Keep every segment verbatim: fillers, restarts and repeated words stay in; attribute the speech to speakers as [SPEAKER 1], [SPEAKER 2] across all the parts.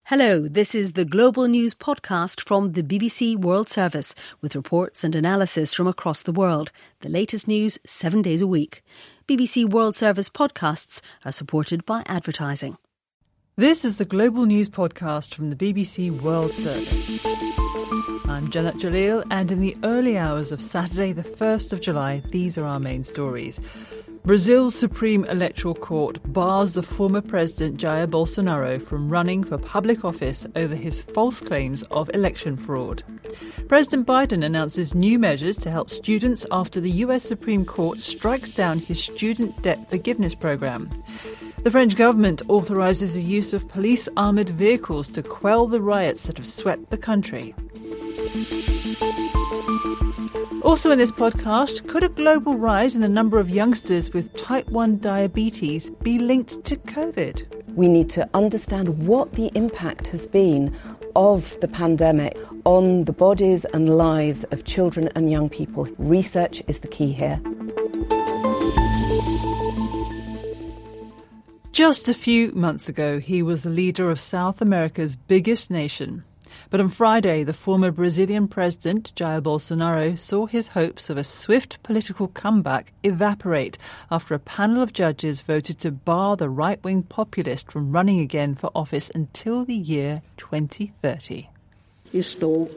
[SPEAKER 1] Hello, this is the Global News podcast from the B B C World Service with reports and analysis from across the world. The latest news seven days a week. B B C World Service podcasts are supported by advertising.
[SPEAKER 2] This is the Global News podcast from the B B C World Service. I'm Janet Jalil, and in the early hours of Saturday, the first of July, these are our main stories. Brazil's Supreme Electoral Court bars the former president Jair Bolsonaro from running for public office over his false claims of election fraud. President Biden announces new measures to help students after the U S Supreme Court strikes down his student debt forgiveness program. The French government authorises the use of police armoured vehicles to quell the riots that have swept the country. Also in this podcast, could a global rise in the number of youngsters with type one diabetes be linked to COVID?
[SPEAKER 3] We need to understand what the impact has been of the pandemic on the bodies and lives of children and young people. Research is the key here.
[SPEAKER 2] Just a few months ago, he was the leader of South America's biggest nation. But on Friday, the former Brazilian president, Jair Bolsonaro, saw his hopes of a swift political comeback evaporate after a panel of judges voted to bar the right-wing populist from running again for office until the year twenty thirty.
[SPEAKER 4] Estou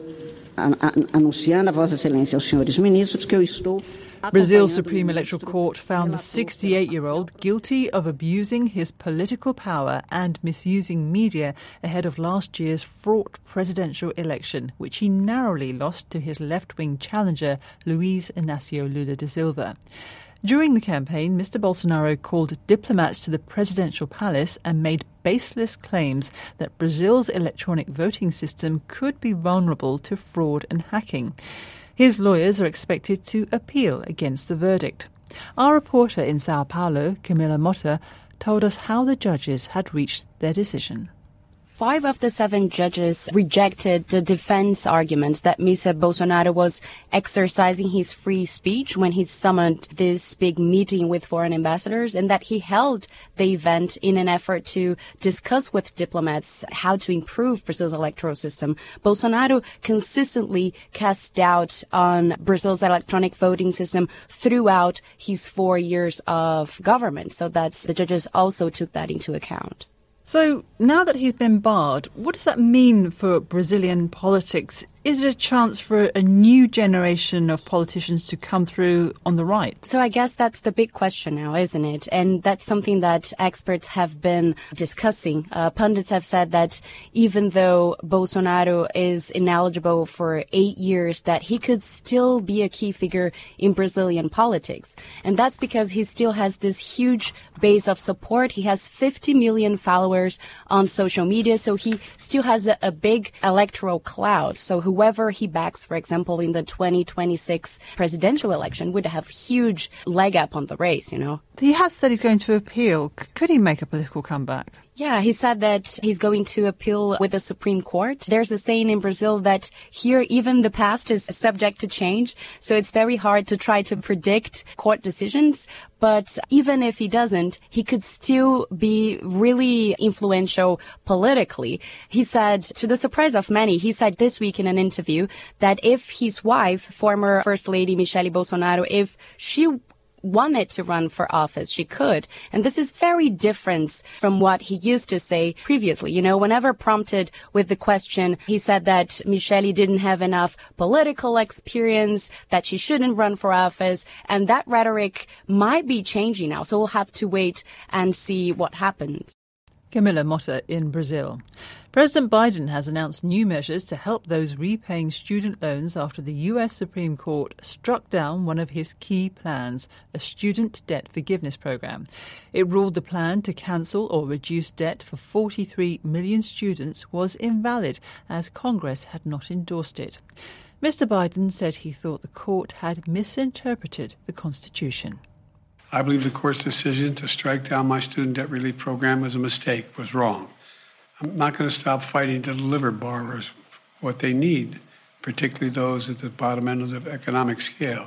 [SPEAKER 4] anunciando a Vossa Excelência aos senhores ministros que eu estou.
[SPEAKER 2] Brazil's Supreme Electoral Court found the sixty-eight-year-old guilty of abusing his political power and misusing media ahead of last year's fraught presidential election, which he narrowly lost to his left-wing challenger, Luiz Inácio Lula da Silva. During the campaign, Mister Bolsonaro called diplomats to the presidential palace and made baseless claims that Brazil's electronic voting system could be vulnerable to fraud and hacking. His lawyers are expected to appeal against the verdict. Our reporter in Sao Paulo, Camilla Motta, told us how the judges had reached their decision.
[SPEAKER 5] Five of the seven judges rejected the defense arguments that Mister Bolsonaro was exercising his free speech when he summoned this big meeting with foreign ambassadors, and that he held the event in an effort to discuss with diplomats how to improve Brazil's electoral system. Bolsonaro consistently cast doubt on Brazil's electronic voting system throughout his four years of government, so that's the judges also took that into account.
[SPEAKER 2] So now that he's been barred, what does that mean for Brazilian politics? Is it a chance for a new generation of politicians to come through on the right?
[SPEAKER 5] So I guess that's the big question now, isn't it? And that's something that experts have been discussing. Uh, pundits have said that even though Bolsonaro is ineligible for eight years, that he could still be a key figure in Brazilian politics. And that's because he still has this huge base of support. He has fifty million followers on social media, so he still has a, a big electoral cloud. So whoever he backs, for example, in the twenty twenty-six presidential election would have huge leg up on the race, you know.
[SPEAKER 2] He has said he's going to appeal. C- could he make a political comeback?
[SPEAKER 5] Yeah, he said that he's going to appeal with the Supreme Court. There's a saying in Brazil that here even the past is subject to change, so it's very hard to try to predict court decisions. But even if he doesn't, he could still be really influential politically. He said, to the surprise of many, he said this week in an interview that if his wife, former First Lady Michelle Bolsonaro, if she wanted to run for office, she could. And this is very different from what he used to say previously. You know, whenever prompted with the question, he said that Michelle didn't have enough political experience, that she shouldn't run for office. And that rhetoric might be changing now. So we'll have to wait and see what happens.
[SPEAKER 2] Camilla Motta in Brazil. President Biden has announced new measures to help those repaying student loans after the U S Supreme Court struck down one of his key plans, a student debt forgiveness program. It ruled the plan to cancel or reduce debt for forty-three million students was invalid, as Congress had not endorsed it. Mister Biden said he thought the court had misinterpreted the Constitution.
[SPEAKER 6] I believe the court's decision to strike down my student debt relief program was a mistake, was wrong. I'm not going to stop fighting to deliver borrowers what they need, particularly those at the bottom end of the economic scale.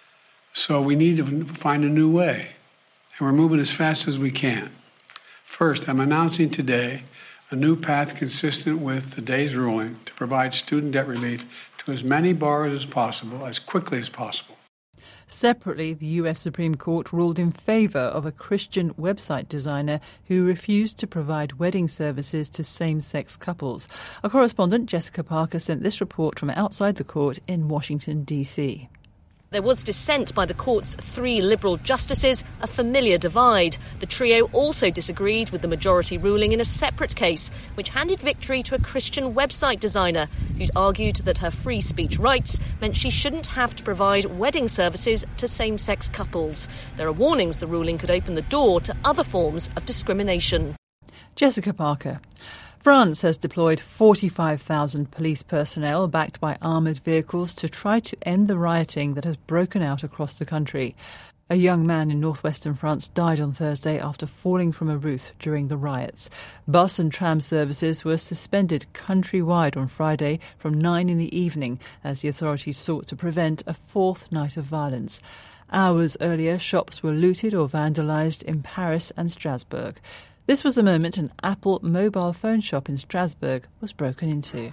[SPEAKER 6] So we need to find a new way, and we're moving as fast as we can. First, I'm announcing today a new path consistent with today's ruling to provide student debt relief to as many borrowers as possible, as quickly as possible.
[SPEAKER 2] Separately, the U S Supreme Court ruled in favour of a Christian website designer who refused to provide wedding services to same-sex couples. Our correspondent Jessica Parker sent this report from outside the court in Washington, D C.
[SPEAKER 7] There was dissent by the court's three Liberal justices, a familiar divide. The trio also disagreed with the majority ruling in a separate case, which handed victory to a Christian website designer who'd argued that her free speech rights meant she shouldn't have to provide wedding services to same-sex couples. There are warnings the ruling could open the door to other forms of discrimination.
[SPEAKER 2] Jessica Parker. France has deployed forty-five thousand police personnel backed by armoured vehicles to try to end the rioting that has broken out across the country. A young man in northwestern France died on Thursday after falling from a roof during the riots. Bus and tram services were suspended countrywide on Friday from nine in the evening as the authorities sought to prevent a fourth night of violence. Hours earlier, shops were looted or vandalised in Paris and Strasbourg. This was the moment an Apple mobile phone shop in Strasbourg was broken into.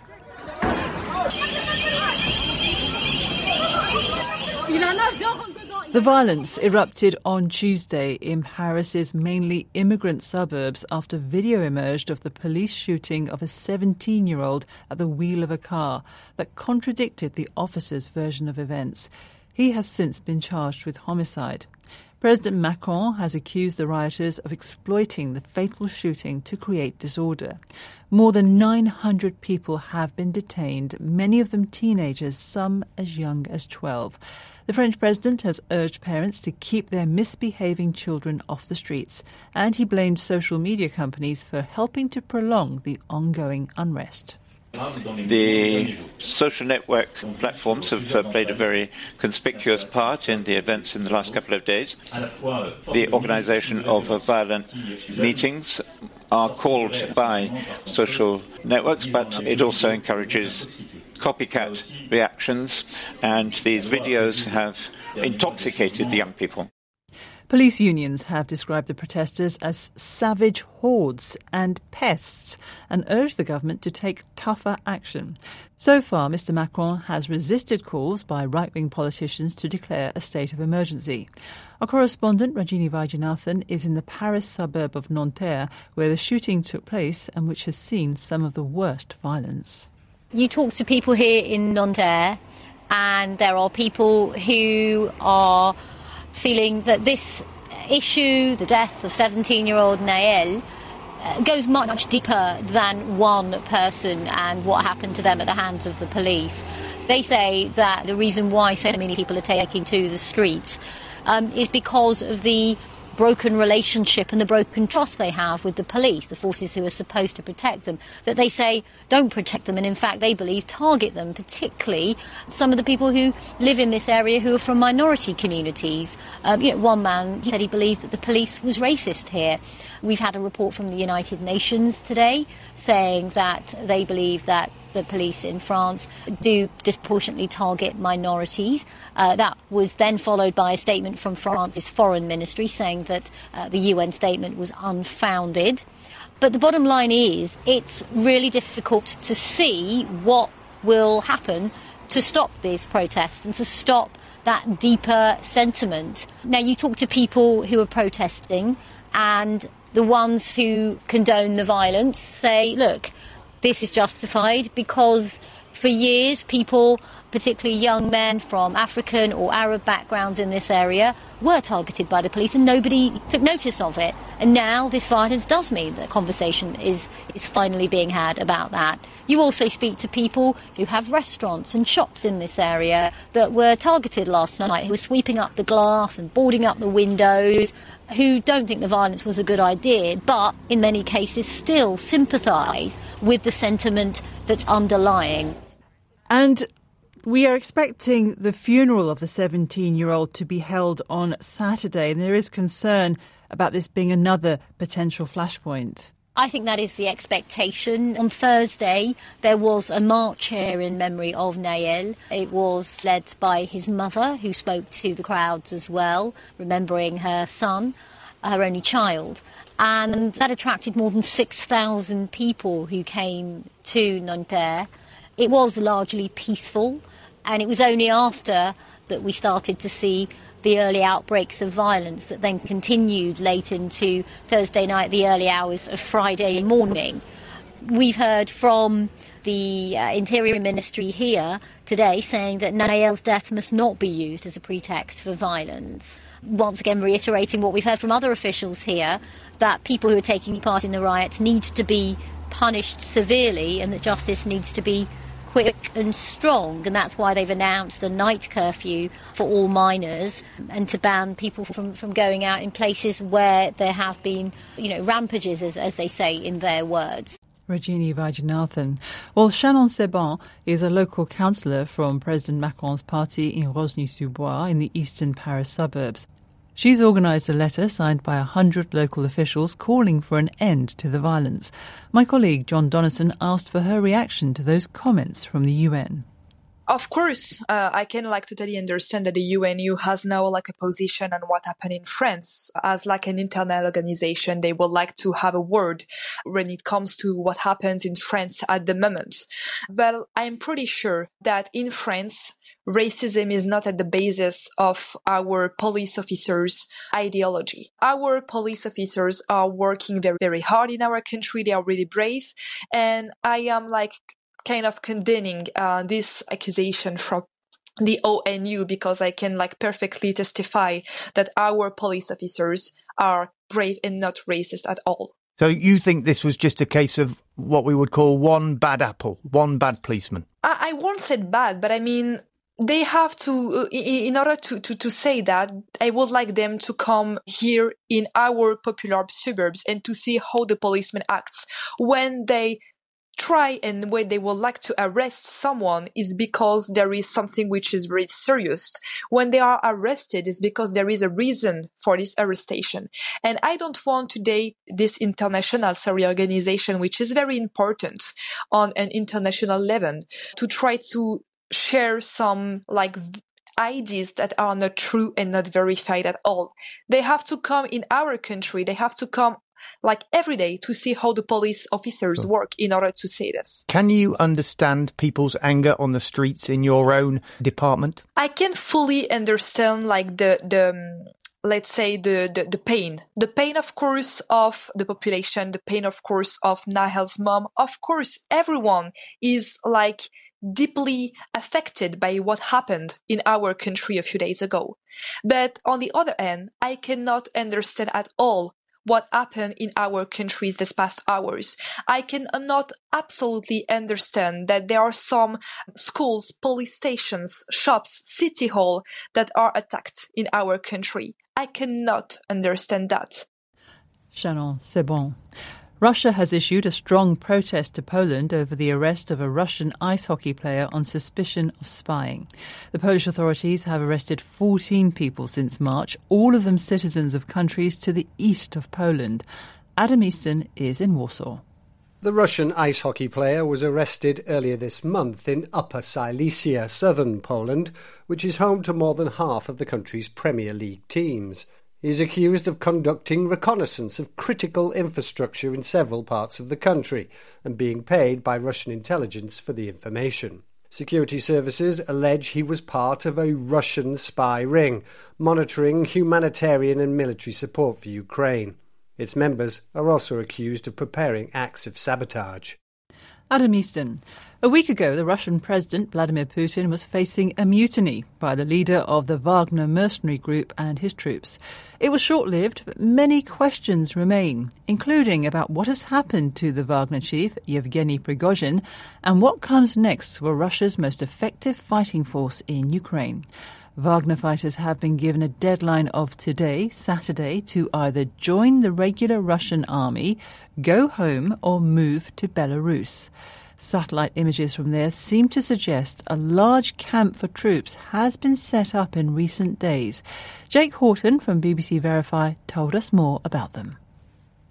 [SPEAKER 2] The violence erupted on Tuesday in Paris's mainly immigrant suburbs after video emerged of the police shooting of a seventeen-year-old at the wheel of a car that contradicted the officer's version of events. He has since been charged with homicide. President Macron has accused the rioters of exploiting the fatal shooting to create disorder. More than nine hundred people have been detained, many of them teenagers, some as young as twelve. The French president has urged parents to keep their misbehaving children off the streets, and he blamed social media companies for helping to prolong the ongoing unrest.
[SPEAKER 8] The social network platforms have uh, played a very conspicuous part in the events in the last couple of days. The organisation of uh, violent meetings are called by social networks, but it also encourages copycat reactions, and these videos have intoxicated the young people.
[SPEAKER 2] Police unions have described the protesters as savage hordes and pests and urged the government to take tougher action. So far, Mister Macron has resisted calls by right-wing politicians to declare a state of emergency. Our correspondent, Rajini Vaidyanathan, is in the Paris suburb of Nanterre, where the shooting took place and which has seen some of the worst violence.
[SPEAKER 9] You talk to people here in Nanterre, and there are people who are feeling that this issue, the death of seventeen-year-old Naël, uh, goes much deeper than one person and what happened to them at the hands of the police. They say that the reason why so many people are taking to the streets um, is because of the broken relationship and the broken trust they have with the police, the forces who are supposed to protect them, that they say don't protect them, and in fact they believe target them, particularly some of the people who live in this area who are from minority communities. Um, you know, one man said he believed that the police was racist here. We've had a report from the United Nations today saying that they believe that the police in France do disproportionately target minorities. Uh, that was then followed by a statement from France's foreign ministry saying that uh, the U N statement was unfounded. But the bottom line is it's really difficult to see what will happen to stop these protests and to stop that deeper sentiment. Now, you talk to people who are protesting, and the ones who condone the violence say, look, this is justified because for years people, particularly young men from African or Arab backgrounds in this area, were targeted by the police and nobody took notice of it. And now this violence does mean that conversation is, is finally being had about that. You also speak to people who have restaurants and shops in this area that were targeted last night, who were sweeping up the glass and boarding up the windows, who don't think the violence was a good idea, but in many cases still sympathise with the sentiment that's underlying.
[SPEAKER 2] And we are expecting the funeral of the seventeen-year-old to be held on Saturday, and there is concern about this being another potential flashpoint.
[SPEAKER 9] I think that is the expectation. On Thursday, there was a march here in memory of Naël. It was led by his mother, who spoke to the crowds as well, remembering her son, her only child. and that attracted more than six thousand people who came to Nanterre. It was largely peaceful, and it was only after that we started to see the early outbreaks of violence that then continued late into Thursday night, the early hours of Friday morning. We've heard from the uh, Interior Ministry here today saying that Naël's death must not be used as a pretext for violence. Once again reiterating what we've heard from other officials here, that people who are taking part in the riots need to be punished severely and that justice needs to be quick and strong, and that's why they've announced a night curfew for all minors and to ban people from, from going out in places where there have been, you know, rampages, as, as they say in their words.
[SPEAKER 2] Rajini Vaidyanathan. Well, Shannon Seban is a local councillor from President Macron's party in Rosny-sur-Bois in the eastern Paris suburbs. She's organised a letter signed by a hundred local officials calling for an end to the violence. My colleague John Donison asked for her reaction to those comments from the U N.
[SPEAKER 10] Of course, uh, I can like totally understand that the U N U has now like a position on what happened in France. As like an internal organization, they would like to have a word when it comes to what happens in France at the moment. But I'm pretty sure that in France, racism is not at the basis of our police officers' ideology. Our police officers are working very, very hard in our country. They are really brave. And I am like kind of condemning uh, this accusation from the O N U because I can like perfectly testify that our police officers are brave and not racist at all.
[SPEAKER 11] So you think this was just a case of what we would call one bad apple, one bad policeman?
[SPEAKER 10] I, I won't say bad, but I mean, they have to, in order to, to, to say that, I would like them to come here in our popular suburbs and to see how the policeman acts when they try and when they would like to arrest someone is because there is something which is very serious. When they are arrested is because there is a reason for this arrestation. And I don't want today this international sorry, organization, which is very important on an international level, to try to share some like ideas that are not true and not verified at all. They have to come in our country. They have to come like every day to see how the police officers sure. work in order to say this.
[SPEAKER 11] Can you understand people's anger on the streets in your own department?
[SPEAKER 10] I can fully understand like the, the um, let's say the, the, the pain. The pain, of course, of the population, the pain, of course, of Naël's mom. Of course, everyone is like deeply affected by what happened in our country a few days ago. But on the other hand, I cannot understand at all what happened in our countries this past hours. I cannot absolutely understand that there are some schools, police stations, shops, city hall that are attacked in our country. I cannot understand that.
[SPEAKER 2] Shannon, c'est bon. Russia has issued a strong protest to Poland over the arrest of a Russian ice hockey player on suspicion of spying. The Polish authorities have arrested fourteen people since March, all of them citizens of countries to the east of Poland. Adam Easton is in Warsaw.
[SPEAKER 12] The Russian ice hockey player was arrested earlier this month in Upper Silesia, southern Poland, which is home to more than half of the country's Premier League teams. He is accused of conducting reconnaissance of critical infrastructure in several parts of the country and being paid by Russian intelligence for the information. Security services allege he was part of a Russian spy ring, monitoring humanitarian and military support for Ukraine. Its members are also accused of preparing acts of sabotage.
[SPEAKER 2] Adam Easton. A week ago, the Russian President Vladimir Putin was facing a mutiny by the leader of the Wagner mercenary group and his troops. It was short-lived, but many questions remain, including about what has happened to the Wagner chief, Yevgeny Prigozhin, and what comes next for Russia's most effective fighting force in Ukraine. Wagner fighters have been given a deadline of today, Saturday, to either join the regular Russian army, go home, or move to Belarus. Satellite images from there seem to suggest a large camp for troops has been set up in recent days. Jake Horton from B B C Verify told us more about them.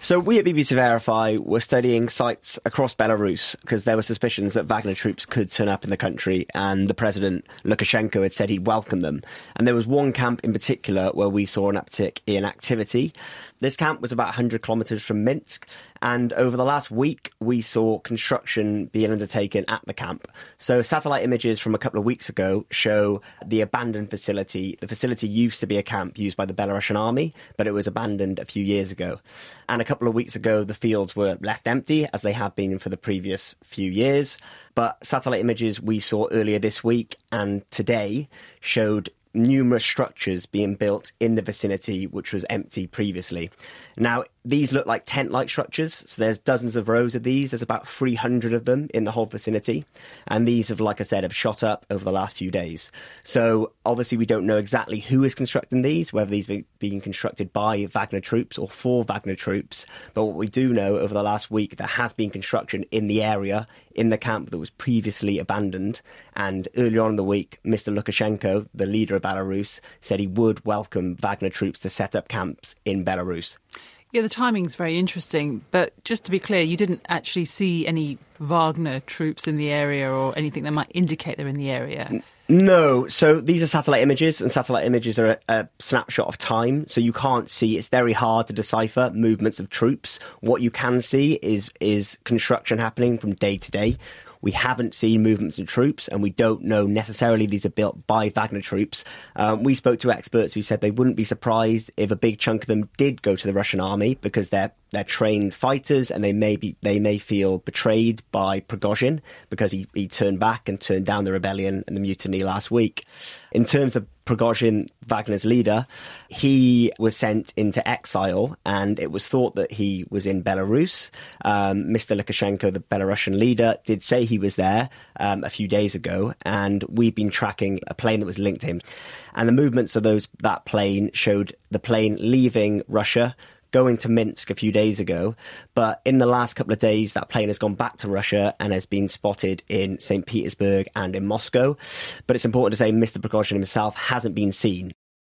[SPEAKER 13] So we at B B C Verify were studying sites across Belarus because there were suspicions that Wagner troops could turn up in the country, and the president, Lukashenko, had said he'd welcome them. And there was one camp in particular where we saw an uptick in activity. This camp was about one hundred kilometres from Minsk, and over the last week we saw construction being undertaken at the camp. So satellite images from a couple of weeks ago show the abandoned facility. The facility used to be a camp used by the Belarusian army, but it was abandoned a few years ago. And a couple of weeks ago the fields were left empty, as they have been for the previous few years. But satellite images we saw earlier this week and today showed numerous structures being built in the vicinity which was empty previously. Now, these look like tent-like structures, so there's dozens of rows of these. There's about three hundred of them in the whole vicinity, and these have, like I said, have shot up over the last few days. So obviously we don't know exactly who is constructing these, whether these are being constructed by Wagner troops or for Wagner troops, but what we do know over the last week, there has been construction in the area, in the camp that was previously abandoned, and earlier on in the week, Mister Lukashenko, the leader of Belarus, said he would welcome Wagner troops to set up camps in Belarus.
[SPEAKER 2] Yeah, the timing's very interesting, but just to be clear, you didn't actually see any Wagner troops in the area or anything that might indicate they're in the area?
[SPEAKER 13] No, so these are satellite images, and satellite images are a, a snapshot of time, so you can't see, it's very hard to decipher movements of troops. What you can see is is construction happening from day to day. We haven't seen movements of troops, and we don't know necessarily these are built by Wagner troops. Um, we spoke to experts who said they wouldn't be surprised if a big chunk of them did go to the Russian army, because they're they're trained fighters, and they may be they may feel betrayed by Prigozhin because he, he turned back and turned down the rebellion and the mutiny last week. In terms of Prigozhin, Wagner's leader, he was sent into exile, and it was thought that he was in Belarus. Um, Mister Lukashenko, the Belarusian leader, did say he was there um, a few days ago, and we've been tracking a plane that was linked to him. And the movements of those that plane showed the plane leaving Russia, going to Minsk a few days ago, but in the last couple of days that plane has gone back to Russia and has been spotted in Saint Petersburg and in Moscow. But it's important to say Mister Prigozhin himself hasn't been seen.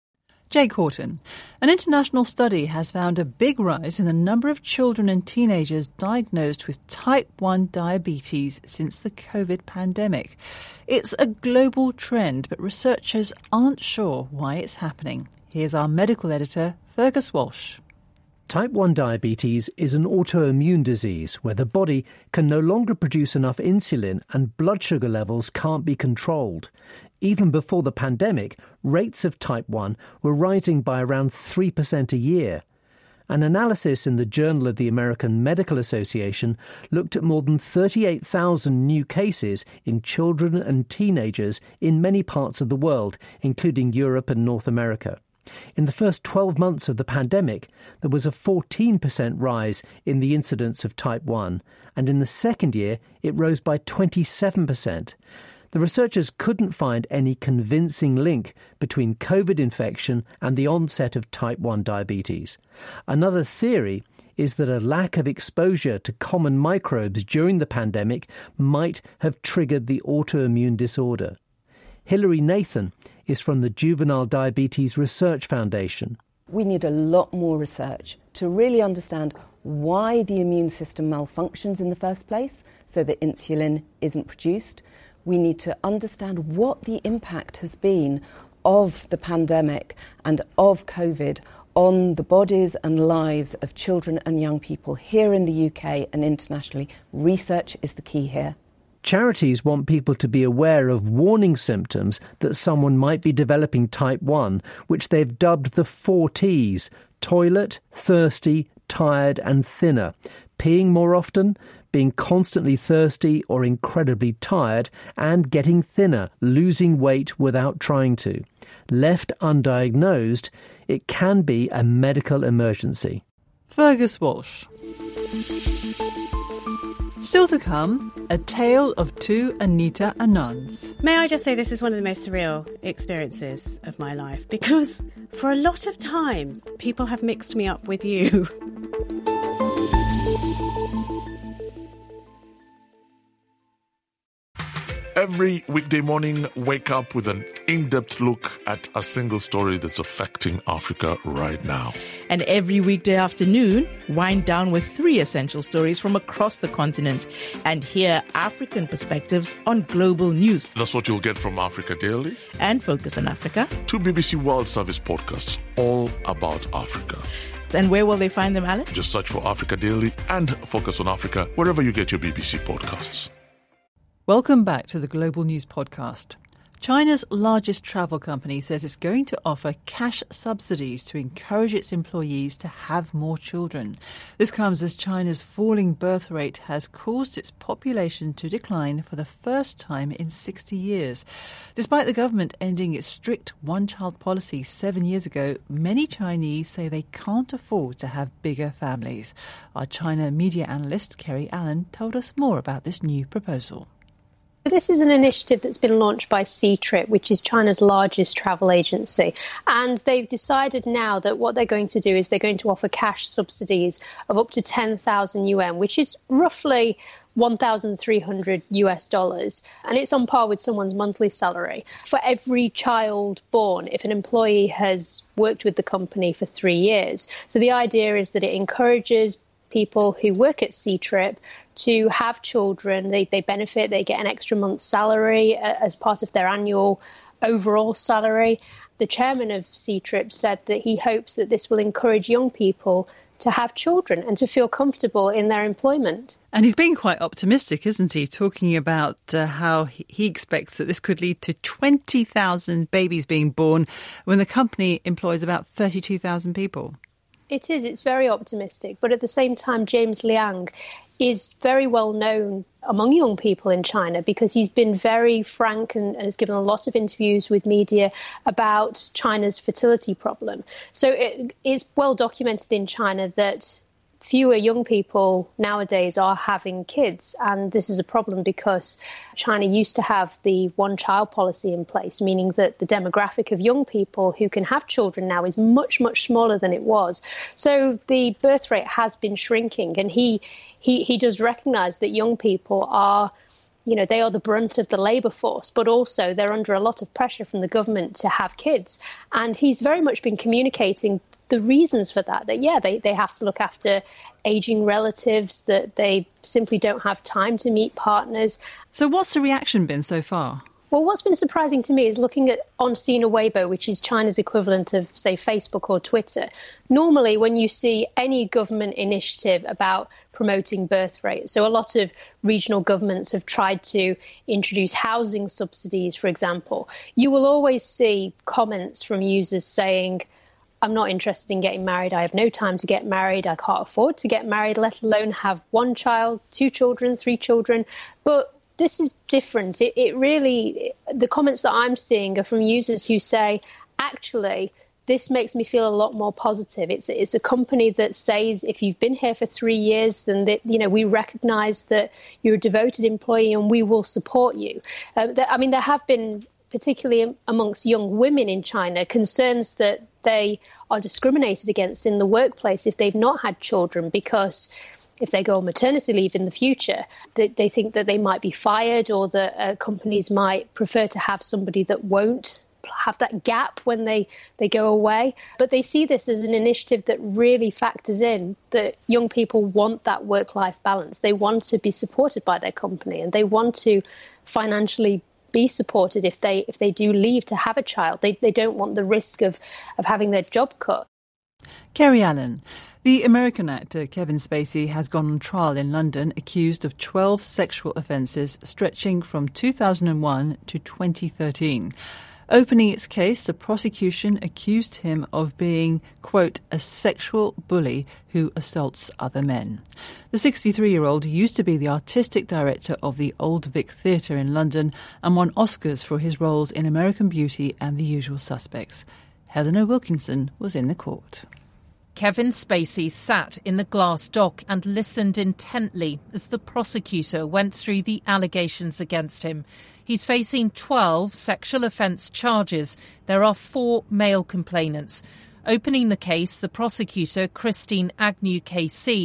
[SPEAKER 2] Jake Horton. An international study has found a big rise in the number of children and teenagers diagnosed with type one diabetes since the COVID pandemic. It's a global trend, but researchers aren't sure why it's happening. Here's our medical editor, Fergus Walsh.
[SPEAKER 14] Type one diabetes is an autoimmune disease where the body can no longer produce enough insulin and blood sugar levels can't be controlled. Even before the pandemic, rates of type one were rising by around three percent a year. An analysis in the Journal of the American Medical Association looked at more than thirty-eight thousand new cases in children and teenagers in many parts of the world, including Europe and North America. In the first twelve months of the pandemic, there was a fourteen percent rise in the incidence of type one, and in the second year it rose by twenty-seven percent. The researchers couldn't find any convincing link between COVID infection and the onset of type one diabetes. Another theory is that a lack of exposure to common microbes during the pandemic might have triggered the autoimmune disorder. Hilary Nathan is from the Juvenile Diabetes Research Foundation.
[SPEAKER 3] We need a lot more research to really understand why the immune system malfunctions in the first place, so that insulin isn't produced. We need to understand what the impact has been of the pandemic and of COVID on the bodies and lives of children and young people here in the U K and internationally. Research is the key here.
[SPEAKER 14] Charities want people to be aware of warning symptoms that someone might be developing type one, which they've dubbed the four T's: toilet, thirsty, tired and thinner. Peeing more often, being constantly thirsty or incredibly tired, and getting thinner, losing weight without trying to. Left undiagnosed, it can be a medical emergency.
[SPEAKER 2] Fergus Walsh. Still to come, a tale of two Anita Anands.
[SPEAKER 15] May I just say this is one of the most surreal experiences of my life, because for a lot of time, people have mixed me up with you.
[SPEAKER 16] Every weekday morning, wake up with an in-depth look at a single story that's affecting Africa right now.
[SPEAKER 17] And every weekday afternoon, wind down with three essential stories from across the continent and hear African perspectives on global news.
[SPEAKER 16] That's what you'll get from Africa Daily
[SPEAKER 17] and Focus on Africa.
[SPEAKER 16] Two B B C World Service podcasts all about Africa.
[SPEAKER 17] And where will they find them, Alan?
[SPEAKER 16] Just search for Africa Daily and Focus on Africa wherever you get your B B C podcasts.
[SPEAKER 2] Welcome back to the Global News Podcast. China's largest travel company says it's going to offer cash subsidies to encourage its employees to have more children. This comes as China's falling birth rate has caused its population to decline for the first time in sixty years. Despite the government ending its strict one-child policy seven years ago, many Chinese say they can't afford to have bigger families. Our China media analyst, Kerry Allen, told us more about this new proposal.
[SPEAKER 18] This is an initiative that's been launched by Ctrip, which is China's largest travel agency. And they've decided now that what they're going to do is they're going to offer cash subsidies of up to ten thousand yuan, which is roughly one thousand three hundred US dollars. And it's on par with someone's monthly salary. For every child born, if an employee has worked with the company for three years. So the idea is that it encourages people who work at Ctrip to have children. They, they benefit, they get an extra month's salary uh, as part of their annual overall salary. The chairman of Ctrip said that he hopes that this will encourage young people to have children and to feel comfortable in their employment.
[SPEAKER 2] And he's being quite optimistic, isn't he, talking about uh, how he expects that this could lead to twenty thousand babies being born when the company employs about thirty-two thousand people.
[SPEAKER 18] It is. It's very optimistic. But at the same time, James Liang is very well known among young people in China because he's been very frank and, and has given a lot of interviews with media about China's fertility problem. So it, it's well documented in China that fewer young people nowadays are having kids. And this is a problem because China used to have the one-child policy in place, meaning that the demographic of young people who can have children now is much, much smaller than it was. So the birth rate has been shrinking. And he he, he does recognise that young people are, you know, they are the brunt of the labour force, but also they're under a lot of pressure from the government to have kids. And he's very much been communicating the reasons for that, that, yeah, they, they have to look after ageing relatives, that they simply don't have time to meet partners.
[SPEAKER 2] So what's the reaction been so far?
[SPEAKER 18] Well, what's been surprising to me is looking at on Sina Weibo, which is China's equivalent of, say, Facebook or Twitter. Normally, when you see any government initiative about promoting birth rates, so a lot of regional governments have tried to introduce housing subsidies, for example, you will always see comments from users saying, I'm not interested in getting married. I have no time to get married. I can't afford to get married, let alone have one child, two children, three children. But this is different. It, it really, the comments that I'm seeing are from users who say, actually, this makes me feel a lot more positive. It's it's a company that says if you've been here for three years, then that, you know, we recognise that you're a devoted employee and we will support you. Um, I mean, there have been, particularly amongst young women in China, concerns that they are discriminated against in the workplace if they've not had children, because if they go on maternity leave in the future, they, they think that they might be fired, or that uh, companies might prefer to have somebody that won't have that gap when they, they go away. But they see this as an initiative that really factors in that young people want that work-life balance. They want to be supported by their company, and they want to financially be supported if they if they do leave to have a child. They they don't want the risk of, of having their job cut.
[SPEAKER 2] Kerry Allen. The American actor Kevin Spacey has gone on trial in London accused of twelve sexual offences stretching from two thousand one to twenty thirteen. Opening its case, the prosecution accused him of being, quote, a sexual bully who assaults other men. The sixty-three-year-old used to be the artistic director of the Old Vic Theatre in London and won Oscars for his roles in American Beauty and The Usual Suspects. Helena Wilkinson was in the court.
[SPEAKER 19] Kevin Spacey sat in the glass dock and listened intently as the prosecutor went through the allegations against him. He's facing twelve sexual offence charges. There are four male complainants. Opening the case, the prosecutor, Christine Agnew K C,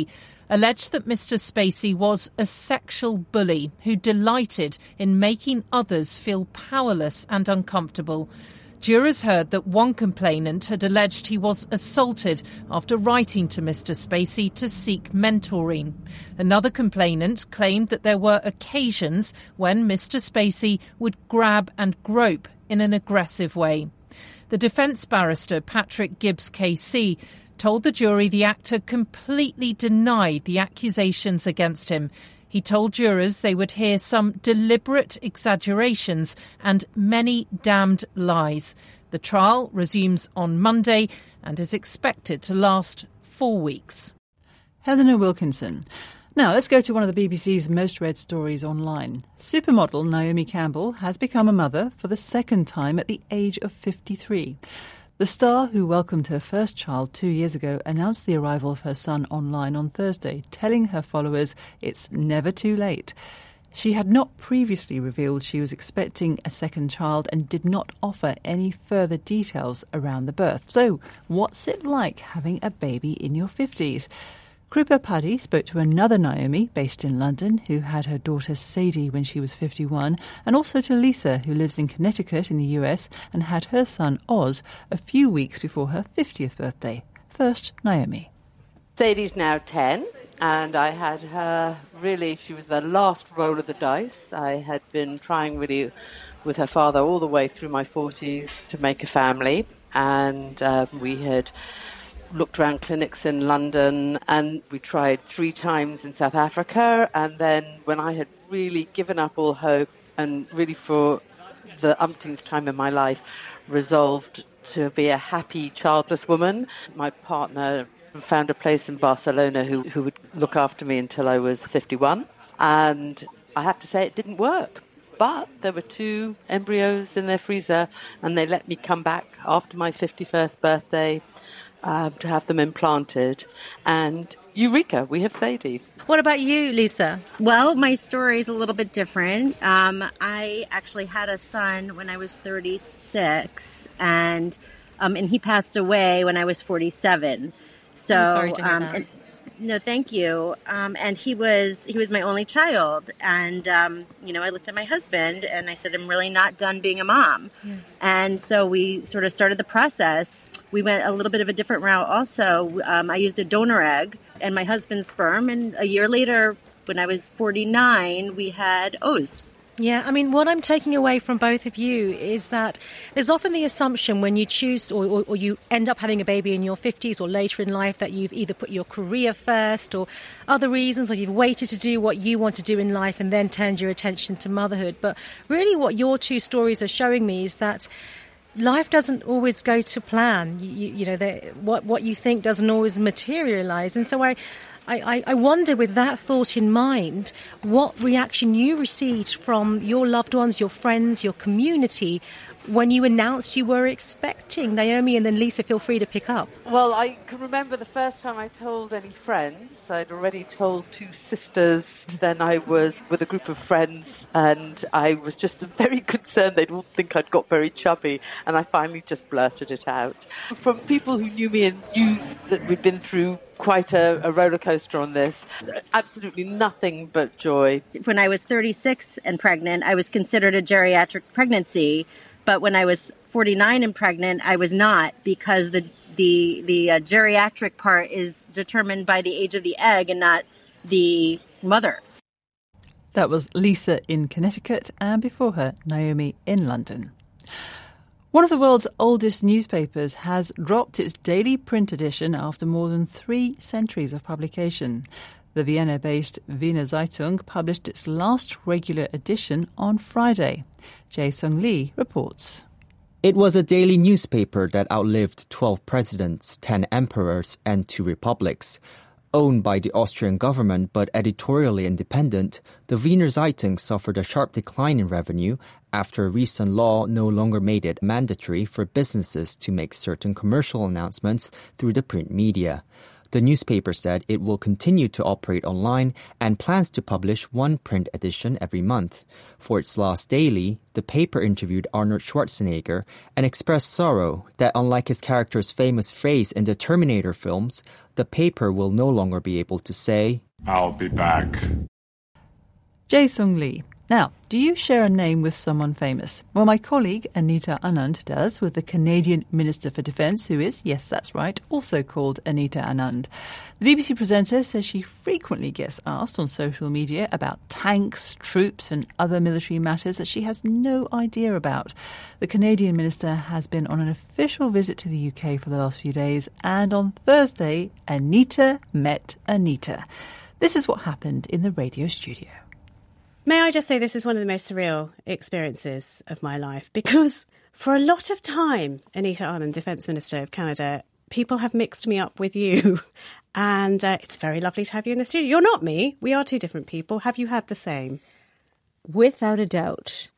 [SPEAKER 19] alleged that Mister Spacey was a sexual bully who delighted in making others feel powerless and uncomfortable. Jurors heard that one complainant had alleged he was assaulted after writing to Mister Spacey to seek mentoring. Another complainant claimed that there were occasions when Mister Spacey would grab and grope in an aggressive way. The defence barrister Patrick Gibbs K C told the jury the actor completely denied the accusations against him. He told jurors they would hear some deliberate exaggerations and many damned lies. The trial resumes on Monday and is expected to last four weeks.
[SPEAKER 2] Helena Wilkinson. Now, let's go to one of the B B C's most read stories online. Supermodel Naomi Campbell has become a mother for the second time at the age of fifty-three. The star, who welcomed her first child two years ago, announced the arrival of her son online on Thursday, telling her followers it's never too late. She had not previously revealed she was expecting a second child and did not offer any further details around the birth. So, what's it like having a baby in your fifties? Krupa Paddy spoke to another Naomi, based in London, who had her daughter Sadie when she was fifty-one, and also to Lisa, who lives in Connecticut in the U S and had her son Oz a few weeks before her fiftieth birthday. First, Naomi.
[SPEAKER 20] Sadie's now ten, and I had her really, she was the last roll of the dice. I had been trying really with her father all the way through my forties to make a family, and uh, we had looked around clinics in London, and we tried three times in South Africa, and then when I had really given up all hope and really for the umpteenth time in my life resolved to be a happy childless woman, my partner found a place in Barcelona who, who would look after me until I was fifty-one, and I have to say it didn't work. But there were two embryos in their freezer, and they let me come back after my fifty-first birthday Uh, to have them implanted, and eureka, we have Sadie.
[SPEAKER 21] What about you, Lisa? Well, my story is a little bit different. Um, I actually had a son when I was thirty-six, and um, and he passed away when I was forty-seven. So,
[SPEAKER 22] I'm sorry to hear
[SPEAKER 21] um,
[SPEAKER 22] that.
[SPEAKER 21] and, no, thank you. Um, and he was he was my only child, and um, you know, I looked at my husband and I said, I'm really not done being a mom.
[SPEAKER 22] Yeah.
[SPEAKER 21] And so we sort of started the process. We went a little bit of a different route also. Um, I used a donor egg and my husband's sperm. And a year later, when I was forty-nine, we had Oz.
[SPEAKER 22] Yeah, I mean, what I'm taking away from both of you is that there's often the assumption when you choose or, or, or you end up having a baby in your fifties or later in life that you've either put your career first or other reasons, or you've waited to do what you want to do in life and then turned your attention to motherhood. But really what your two stories are showing me is that life doesn't always go to plan. You, you, you know, the, what, what you think doesn't always materialize. And so I... I, I wonder, with that thought in mind, what reaction you received from your loved ones, your friends, your community, when you announced you were expecting. Naomi, and then Lisa, feel free to pick up.
[SPEAKER 20] Well, I can remember the first time I told any friends. I'd already told two sisters. Then I was with a group of friends, and I was just very concerned they'd all think I'd got very chubby, and I finally just blurted it out. From people who knew me and knew that we'd been through quite a, a roller coaster on this, absolutely nothing but joy.
[SPEAKER 21] When I was thirty-six and pregnant, I was considered a geriatric pregnancy. But when I was forty-nine and pregnant, I was not, because the the the uh, geriatric part is determined by the age of the egg and not the mother.
[SPEAKER 2] That was Lisa in Connecticut, and before her, Naomi in London. One of the world's oldest newspapers has dropped its daily print edition after more than three centuries of publication. The Vienna-based Wiener Zeitung published its last regular edition on Friday. Jae Sung Lee reports.
[SPEAKER 23] It was a daily newspaper that outlived twelve presidents, ten emperors, and two republics. Owned by the Austrian government but editorially independent, the Wiener Zeitung suffered a sharp decline in revenue after a recent law no longer made it mandatory for businesses to make certain commercial announcements through the print media. The newspaper said it will continue to operate online and plans to publish one print edition every month. For its last daily, the paper interviewed Arnold Schwarzenegger and expressed sorrow that unlike his character's famous phrase in the Terminator films, the paper will no longer be able to say,
[SPEAKER 16] "I'll be back."
[SPEAKER 2] Jae Sung Lee. Now, do you share a name with someone famous? Well, my colleague Anita Anand does, with the Canadian Minister for Defence, who is, yes, that's right, also called Anita Anand. The B B C presenter says she frequently gets asked on social media about tanks, troops and other military matters that she has no idea about. The Canadian Minister has been on an official visit to the U K for the last few days, and on Thursday, Anita met Anita. This is what happened in the radio studio.
[SPEAKER 15] May I just say this is one of the most surreal experiences of my life, because for a lot of time, Anita Anand, Defence Minister of Canada, people have mixed me up with you. And uh, it's very lovely to have you in the studio. You're not me. We are two different people. Have you had the same?
[SPEAKER 1] Without a doubt.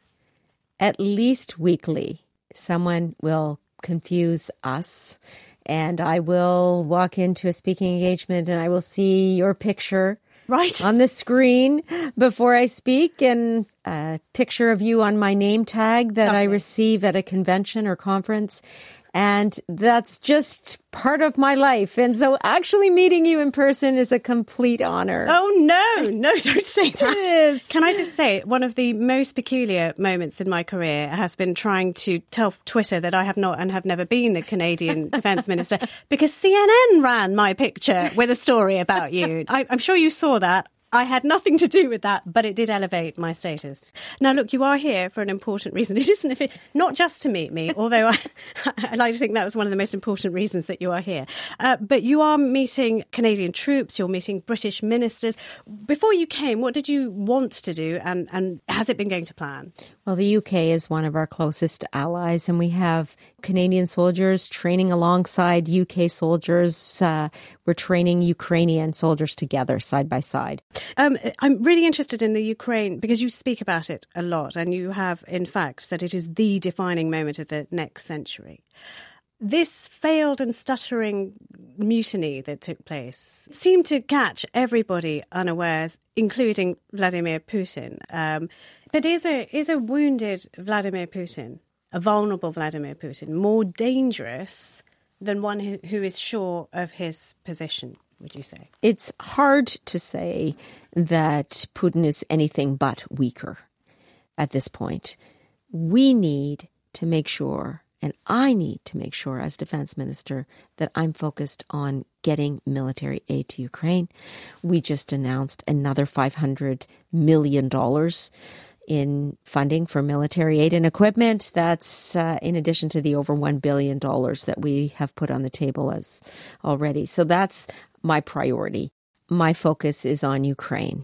[SPEAKER 1] At least weekly, someone will confuse us, and I will walk into a speaking engagement and I will see your picture
[SPEAKER 15] right
[SPEAKER 1] on the screen before I speak, and a picture of you on my name tag that okay. I receive at a convention or conference. And that's just part of my life. And so actually meeting you in person is a complete honor.
[SPEAKER 15] Oh, no, no, don't say that. It is. Can I just say, one of the most peculiar moments in my career has been trying to tell Twitter that I have not and have never been the Canadian Defence Minister, because C N N ran my picture with a story about you. I, I'm sure you saw that. I had nothing to do with that, but it did elevate my status. Now, look, you are here for an important reason. It isn't if it, not just to meet me, although I, I like to think that was one of the most important reasons that you are here. Uh, but you are meeting Canadian troops, you're meeting British ministers. Before you came, what did you want to do, and, and has it been going to plan?
[SPEAKER 1] Well, the U K is one of our closest allies, and we have Canadian soldiers training alongside U K soldiers. Uh, we're training Ukrainian soldiers together, side by side.
[SPEAKER 15] Um, I'm really interested in the Ukraine, because you speak about it a lot, and you have, in fact, said it is the defining moment of the next century. This failed and stuttering mutiny that took place seemed to catch everybody unawares, including Vladimir Putin. Um, but is a, is a wounded Vladimir Putin, a vulnerable Vladimir Putin, more dangerous than one who, who is sure of his position, would you say?
[SPEAKER 1] It's hard to say that Putin is anything but weaker at this point. We need to make sure, and I need to make sure as defense minister, that I'm focused on getting military aid to Ukraine. We just announced another five hundred million dollars in funding for military aid and equipment. That's uh, in addition to the over one billion dollars that we have put on the table as already. So that's my priority. My focus is on Ukraine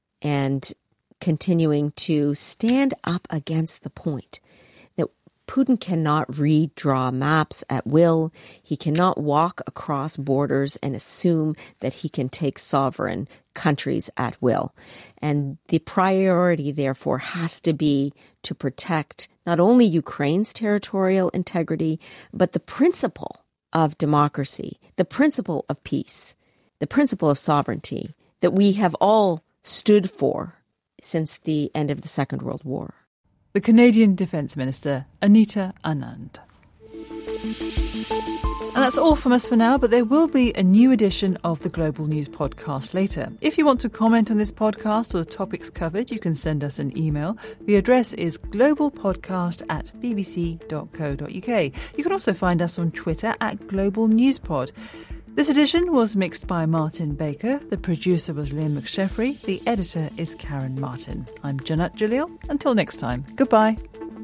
[SPEAKER 1] and continuing to stand up against the point that Putin cannot redraw maps at will. He cannot walk across borders and assume that he can take sovereign countries at will. And the priority, therefore, has to be to protect not only Ukraine's territorial integrity, but the principle of democracy, the principle of peace, the principle of sovereignty that we have all stood for since the end of the Second World War.
[SPEAKER 2] The Canadian Defence Minister, Anita Anand. And that's all from us for now, but there will be a new edition of the Global News podcast later. If you want to comment on this podcast or the topics covered, you can send us an email. The address is globalpodcast at bbc.co.uk. You can also find us on Twitter at Global News Pod. This edition was mixed by Martin Baker. The producer was Liam McSheffrey. The editor is Karen Martin. I'm Janat Jalil. Until next time, goodbye.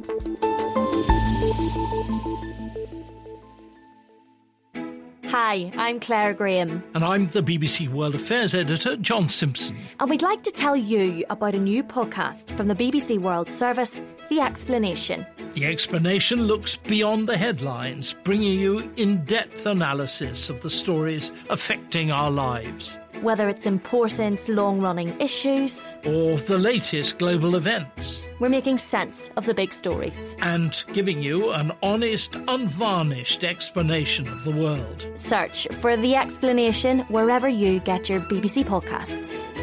[SPEAKER 4] Hi, I'm Claire Graham.
[SPEAKER 5] And I'm the B B C World Affairs editor, John Simpson.
[SPEAKER 4] And we'd like to tell you about a new podcast from the B B C World Service, The Explanation.
[SPEAKER 5] The Explanation looks beyond the headlines, bringing you in-depth analysis of the stories affecting our lives.
[SPEAKER 4] Whether it's important, long-running issues,
[SPEAKER 5] or the latest global events,
[SPEAKER 4] we're making sense of the big stories
[SPEAKER 5] and giving you an honest, unvarnished explanation of the world.
[SPEAKER 4] Search for The Explanation wherever you get your B B C podcasts.